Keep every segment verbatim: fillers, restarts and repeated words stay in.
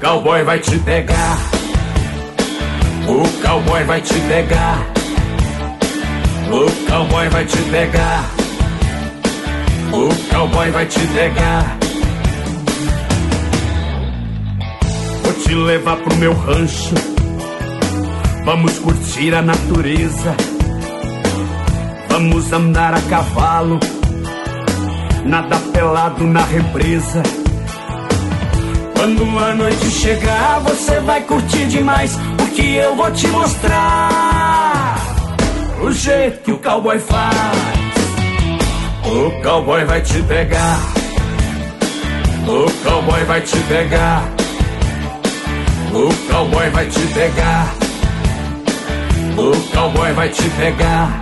cowboy vai te pegar. O cowboy vai te pegar. O cowboy vai te pegar. O cowboy vai te pegar. Vou te levar pro meu rancho. Vamos curtir a natureza. Vamos andar a cavalo. Nadar pelado na represa. Quando a noite chegar, você vai curtir demais, porque eu vou te mostrar o jeito que o cowboy faz. O cowboy vai te pegar. O cowboy vai te pegar. O cowboy vai te pegar. O cowboy vai te pegar.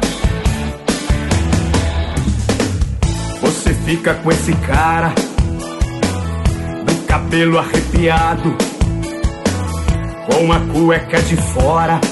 Você fica com esse cara, do cabelo arrepiado, com a cueca de fora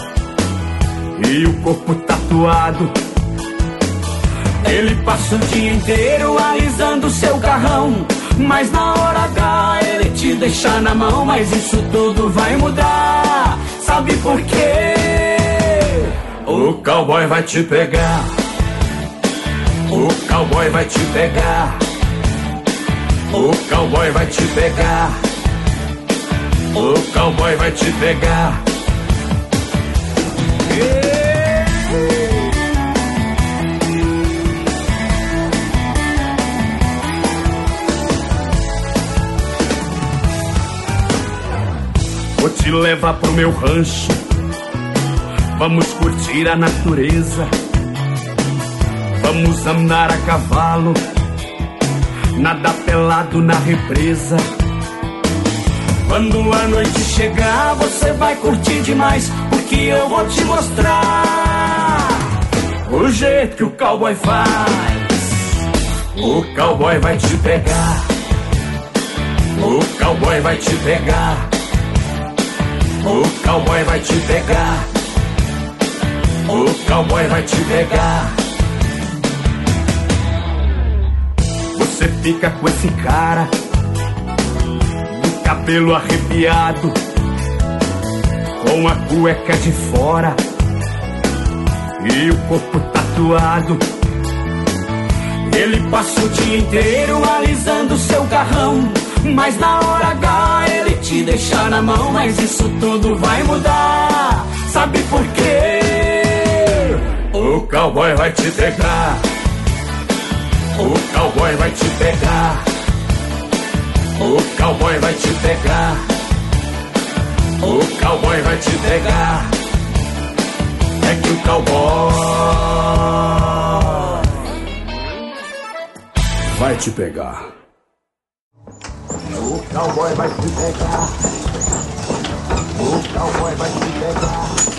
e o corpo tatuado. Ele passa o dia inteiro alisando seu carrão, mas na hora H ele te deixa na mão. Mas isso tudo vai mudar, sabe por quê? O cowboy vai te pegar. O cowboy vai te pegar. O cowboy vai te pegar. O cowboy vai te pegar. Vou te levar pro meu rancho. Vamos curtir a natureza. Vamos andar a cavalo. Nadar pelado na represa. Quando a noite chegar, você vai curtir demais, porque eu vou te mostrar o jeito que o cowboy faz. O cowboy vai te pegar. O cowboy vai te pegar. O cowboy vai te pegar. O cowboy vai te pegar. Você fica com esse cara, do cabelo arrepiado, com a cueca de fora e o corpo tatuado. Ele passa o dia inteiro alisando seu carrão, mas na hora H ele te deixa na mão. Mas isso tudo vai mudar, sabe por quê? O cowboy vai te pegar. O cowboy vai te pegar. O cowboy vai te pegar. O cowboy vai te pegar. É que o cowboy vai te pegar. O cowboy vai te pegar. O cowboy vai te pegar.